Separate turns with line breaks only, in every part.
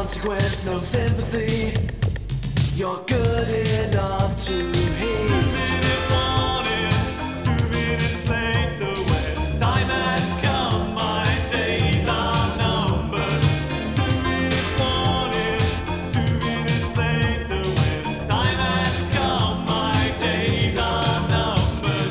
consequence, no sympathy. You're good enough to hate.
2-minute warning, 2 minutes later, when time has come, my days are numbered. 2-minute warning, 2 minutes later, when time has come, my days are numbered.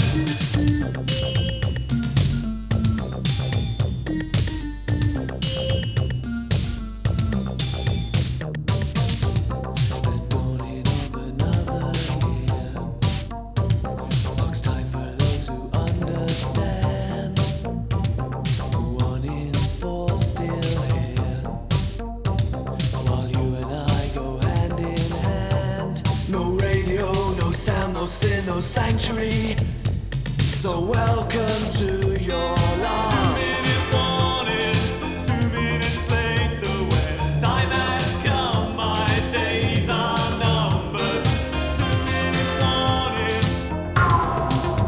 The dawning of another year marks time for those who understand. 1 in 4 still here, while you and I go hand in hand. No radio, no sound, no sin, no sanctuary. So welcome to your loss.
2-minute warning, 2 minutes later, when time has come, my days are numbered. 2-minute warning.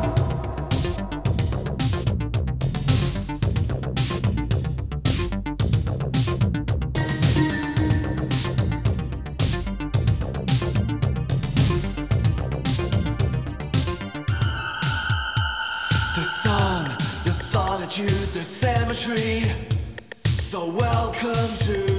The sun, the solitude, the cemetery. So welcome to